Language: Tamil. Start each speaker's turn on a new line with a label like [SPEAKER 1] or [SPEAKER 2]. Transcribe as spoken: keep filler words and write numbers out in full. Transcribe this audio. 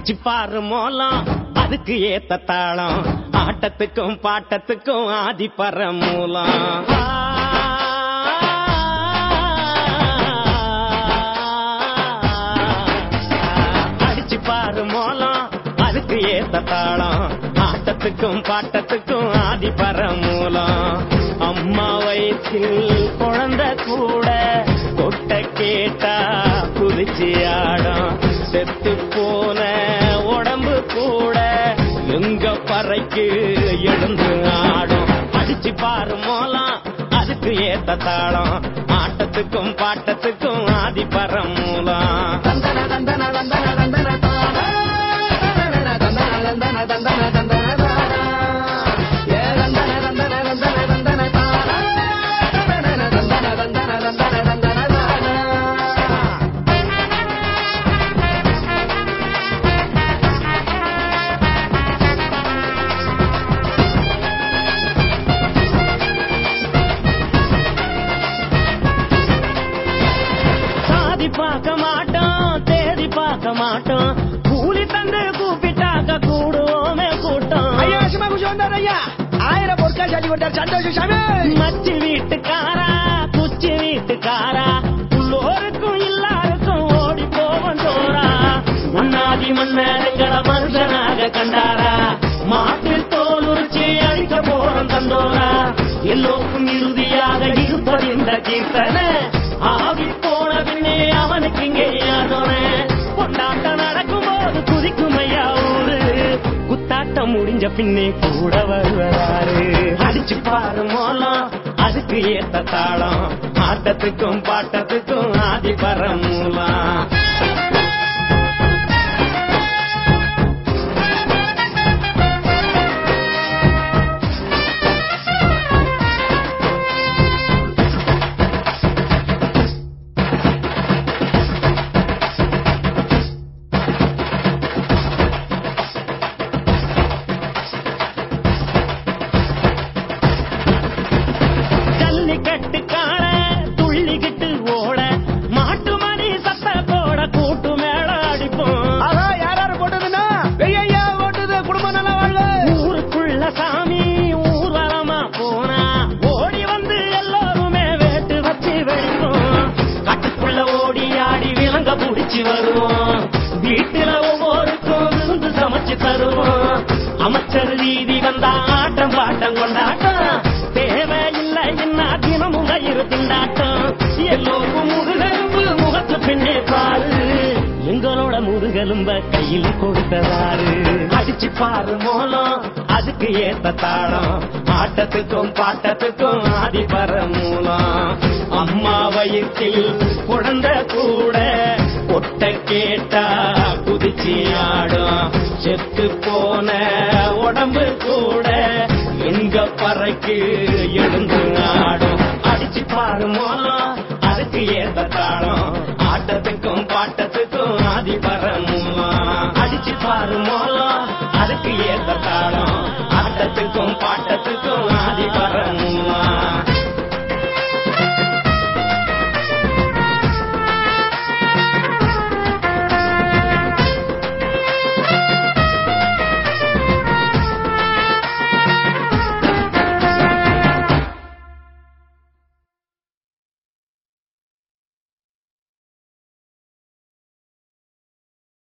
[SPEAKER 1] அடிச்சு பாரு மோளம் அதுக்கு ஏத்த தாளம் ஆட்டத்துக்கும் பாட்டத்துக்கும் ஆதி பர மூலம் அடிச்சு பாரு மோளம் அதுக்கு ஏத்த தாளம் ஆட்டத்துக்கும் பாட்டத்துக்கும் ஆதி பர மூலம் அம்மா வயிற்றில் குழந்தை கூட கொட்ட கேட்டா குதிச்சு ஆடும் செத்து போன உடம்பு கூட எங்க பறைக்கு எழுந்து ஆடும் அடிச்சு பாரு மோளம் அதுக்கு ஏத்த தாளம் ஆட்டத்துக்கும் பாட்டத்துக்கும் ஆதி பர மூலம் தந்தன தந்தன தந்தன தந்தன தந்தன தந்தன தந்தன தந்தன பார்க்க மாட்டோம் தேதி பார்க்க மாட்டோம் கூலி தந்து கூப்பிட்டாக்க கூடுவோமே கூட்டம் ஐயா சும்மா கொஞ்சம் வந்தார் ஐயா ஆயிரம் பொருட்கா சொல்லி கொடுத்தார் சந்தோஷம் சாமி மச்சி வீட்டுக்காரா குச்சி வீட்டுக்காரா உள்ளோருக்கும் எல்லாருக்கும் ஓடி போவன் தோரா மன்னாதி மன்னருங்களை மனுஷனாக கண்டாரா மாட்டில் தோல் உரிச்சி அழிக்க போறோம் தந்தோரா எல்லோருக்கும் இறுதியாக இருப்பது இந்த கீர்த்தனை ஆவி போன பின்னே அவனுக்கு இங்கே கொண்டாட்டம் நடக்கும் போது குதிக்கும் ஐயா ஊரு குத்தாட்டம் முடிஞ்ச பின்னே கூட வருவாரு அடிச்சு பாரு மோளம் அதுக்கு ஏத்த தாளம் ஆட்டத்துக்கும் பாட்டத்துக்கும் ஆதி பர மூலம் வருவோம் வீட்டுல ஒவ்வொருக்கும் விருந்து சமைச்சு தருவோம் அமைச்சர் வீதி வந்தா ஆட்டம் பாட்டம் கொண்டாட்டம் தேவையில்லை என்ன தினமும் வயிறு திண்டாட்டம் எல்லோருக்கும் முதுகெலும்பு முகத்து பின்னே பாரு எங்களோட முதுகெலும்ப கையில் கொடுத்ததாரு அடிச்சு பாரு மோளம் அதுக்கு ஏத்த தாளம் ஆட்டத்துக்கும் பாட்டத்துக்கும் ஆதி பர மூலம் அம்மா வயிற்றில் குழந்தை கூட கொட்ட கேட்டா குதிச்சு ஆடும் செத்து போன உடம்பு கூட எங்க பறைக்கு எழுந்து ஆடும் அடிச்சு பாரு மோளம் அதுக்கு ஏத்த தாளம் ஆட்டத்துக்கும் பாட்டத்துக்கும் ஆதி பர மூலம் அடிச்சு பாரு மோளம் அதுக்கு ஏத்த தாளம் ஆட்டத்துக்கும் பாட்ட